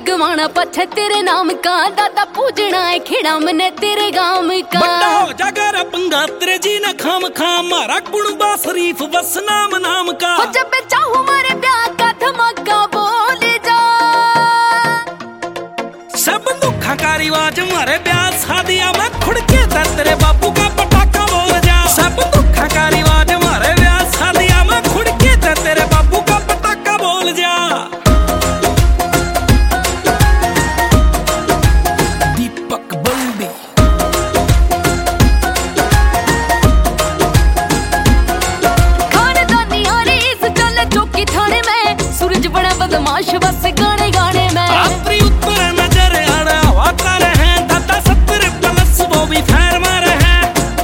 गवाना पछ तेरे नाम का, दादा पूजना है खिड़ा मने तेरे गाम का। बड़ा हो जागर पंगा तेरे जी न खाम खाम, मारा कुणबा शरीफ बस नाम नाम का। हो जब चाहूं मारे प्यार का धमाका बोल जा, सब दुखा का रिवाज मारे ब्याह शादियां में खुड़के तेरे बापू का पटाखा बोल जा। सब दुखा का रिवाज मारे ब्याह शादियां में खुड़के तेरे बापू का पटाखा बोल जा। दीपक बल्दी खानदानी हारी इस चले चौकी थाने में, सूरज बड़ा बदमाश बस गाने गाने में। रात्रि उत्तर नजर आना वाता रहे, दादा 70 प्लस वो भी फैर मारे हैं।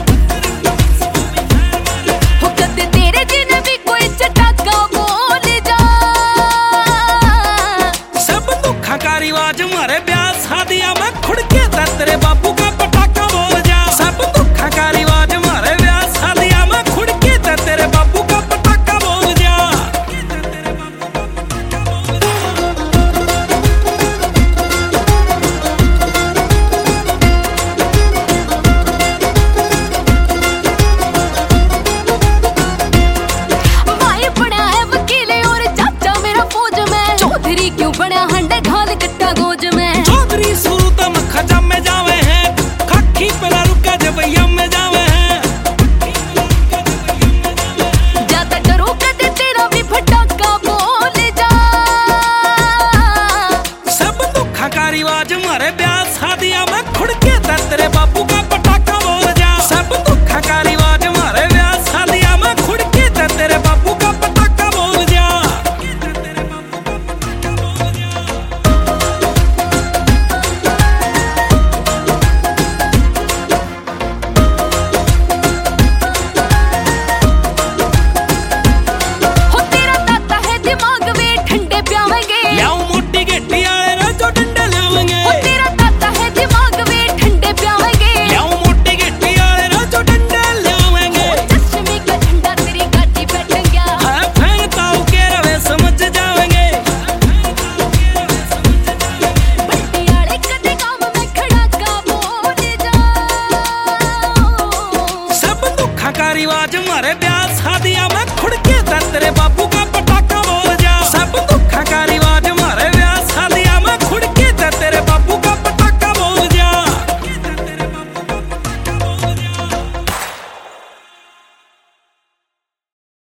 हो कदे तेरे जिन भी कोई चटाका बोल जा, सब दुखा का रिवाज मारे ब्याह शादियां में खुड़